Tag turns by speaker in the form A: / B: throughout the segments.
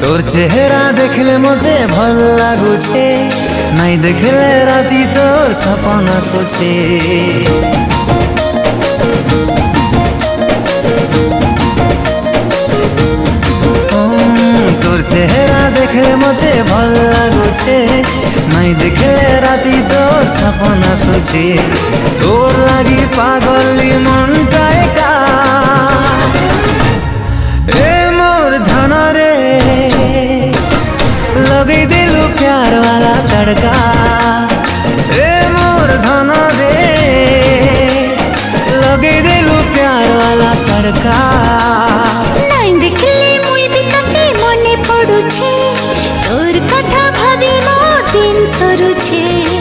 A: तोर चेहरा देखले मते भल लागुछे, नाई देखले राती तोर सपना सोचे। तोर चेहरा देखले मते भल लागुछे, नाई देखले राती तोर सपना सोचे। तोर लागी पागली मनटा एका ए मोर धन रे, लगे दिलु प्यार वाला तड़का। ए मोर धन रे, लगे दिलु प्यार वाला तड़का।
B: नाई देखले मुई भी तते मने पड़ुछे, तोर कथा भाबी मोर दिन सरुछे।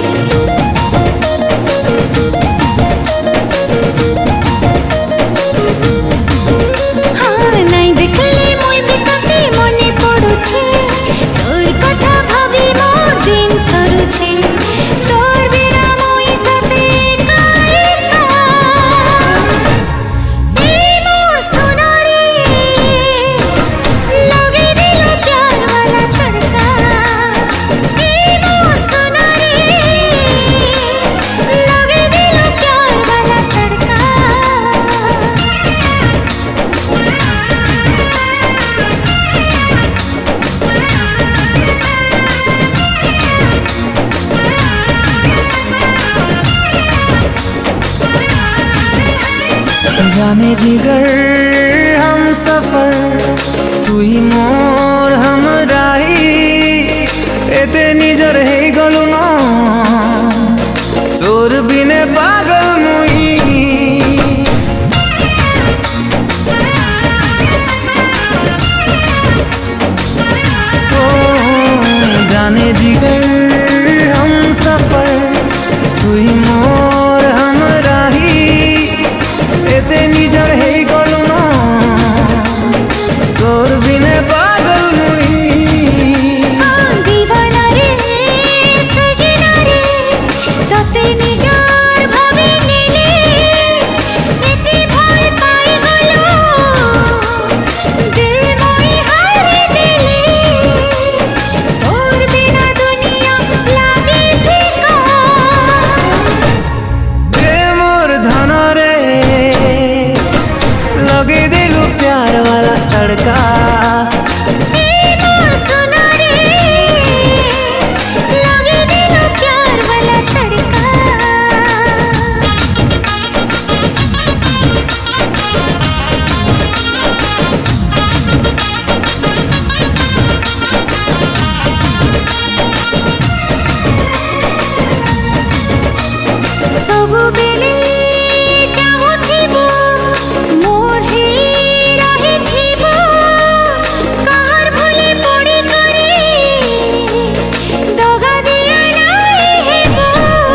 A: जाने जिगर हम सफर, तू ही मोर हम राही। एते निजर है गलु न, तोर बिने पागल मुई। ओ जाने जिगर हम सफर, तू ही मोर हम राही। एते निजर है गलु न, तोर बिने पागल मुई।
B: दीवाना रे सजना रे, तते निजर भाबी नेले। एते भय पाई गलो, दिल मोई हारी दिले। तोर बिना दुनिया लागे फीका।
A: ए मोर धन रे, लगे दिलु प्यार वाला तड़का।
B: ए मोर सोना रे, लगे दिलु प्यार वाला तड़का। सब बेले चाहुथिबो, मोर हे रहिथिबो। कहर भूले पड़ी करे, दगा दिया नाई हेबो।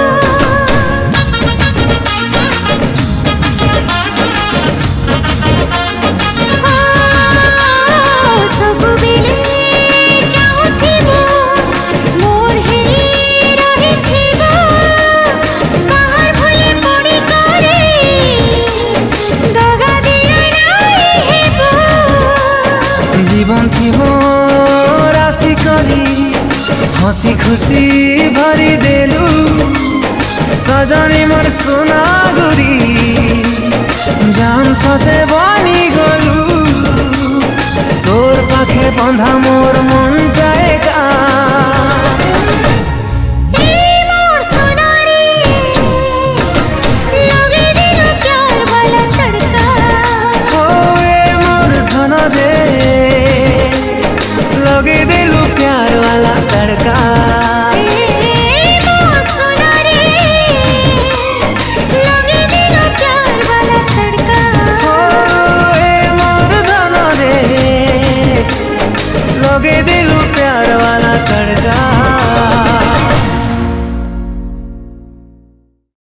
B: सब बेले चाहुथिबो, मोर हे रहिथिबो। कहर भूले पड़ी करे, दगा दिया नाई हेबो।
A: जीवन थिबो राशि करी, हसी खुशी भरी देलु। सजनी मोर सोना गुरी, जान सते बनी गलु। तोर पाखे बंधा मोर मन